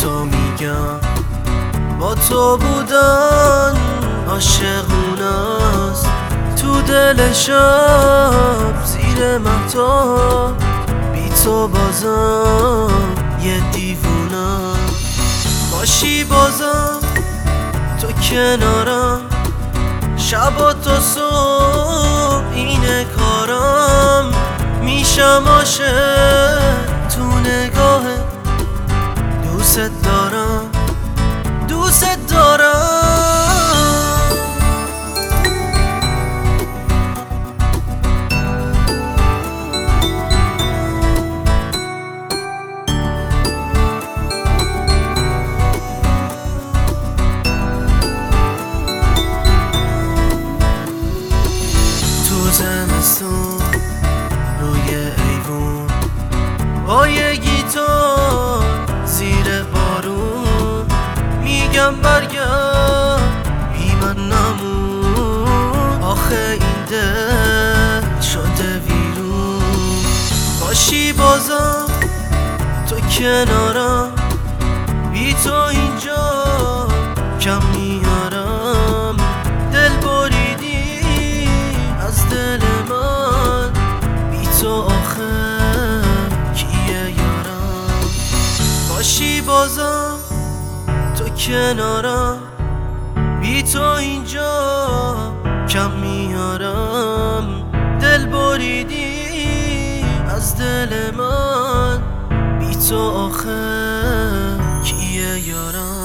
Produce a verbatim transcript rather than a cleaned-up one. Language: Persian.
تو میگم با تو بودن عاشقونست، تو دل شب زیر مهتاب بی تو بازم یه دیوونم. باشی بازم تو کنارم، شب تا صبح اینه کارم. میشم عاشق تو نگاهه، دوست دارم دوست دارم. تو زمستون روی ایوون با یه گیتار زیر بارون میگم برگرد بی من نمون. آخه این دل شده ویرون. باشی بازم تو کنارم، بی تو اینجا کم میارم. دل بریدی از دل من، بی تو آخه کیه یارم. باشی بازم تو کنارم، بی تو اینجا کم میارم. دل بریدی از دل من، بی تو آخه کیه یارم.